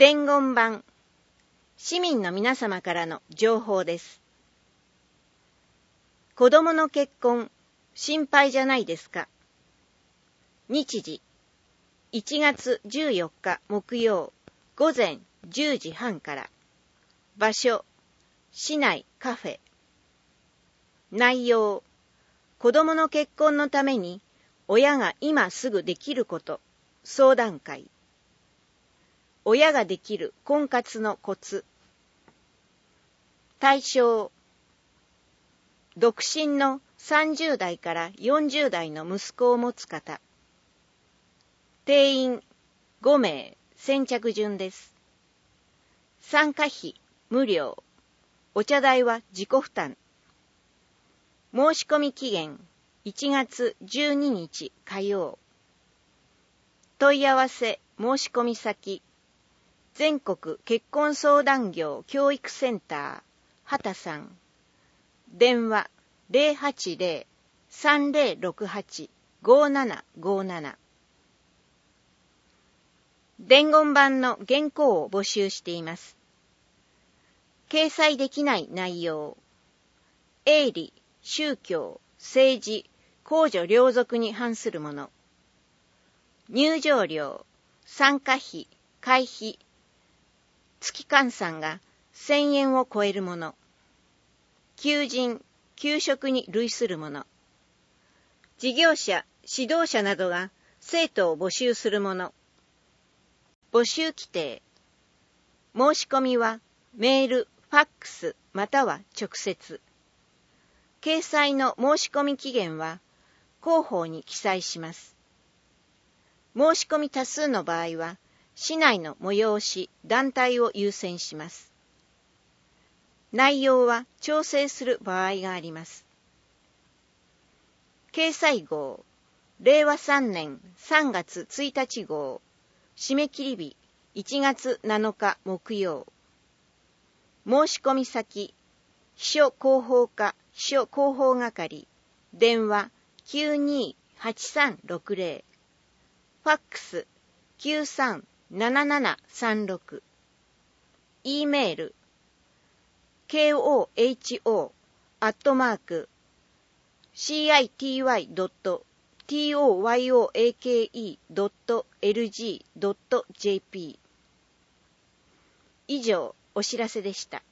伝言板、市民の皆様からの情報です。子供の結婚、心配じゃないですか。日時、1月14日木曜、午前10時半から。場所、市内カフェ。内容、子供の結婚のために、親が今すぐできること、相談会。親ができる婚活のコツ。対象、独身の30代から40代の息子を持つ方。定員5名、先着順です。参加費無料。お茶代は自己負担。申し込み期限1月12日火曜。問い合わせ申し込み先、全国結婚相談業教育センター、畑さん。電話 080-3068-5757。伝言板の原稿を募集しています。掲載できない内容、営利、宗教、政治、公序良俗に反するもの。入場料、参加費、会費、月換算が1000円を超えるもの。求人、求職に類するもの。事業者、指導者などが生徒を募集するもの。募集規定。申し込みはメール、ファックスまたは直接。掲載の申し込み期限は広報に記載します。申し込み多数の場合は、市内の催し、団体を優先します。内容は調整する場合があります。掲載号、令和3年3月1日号、締め切り日1月7日木曜。申し込み先、秘書広報課秘書広報係、電話928360、ファックス937736、E メール、koho@city.toyake.lg.jp。以上、お知らせでした。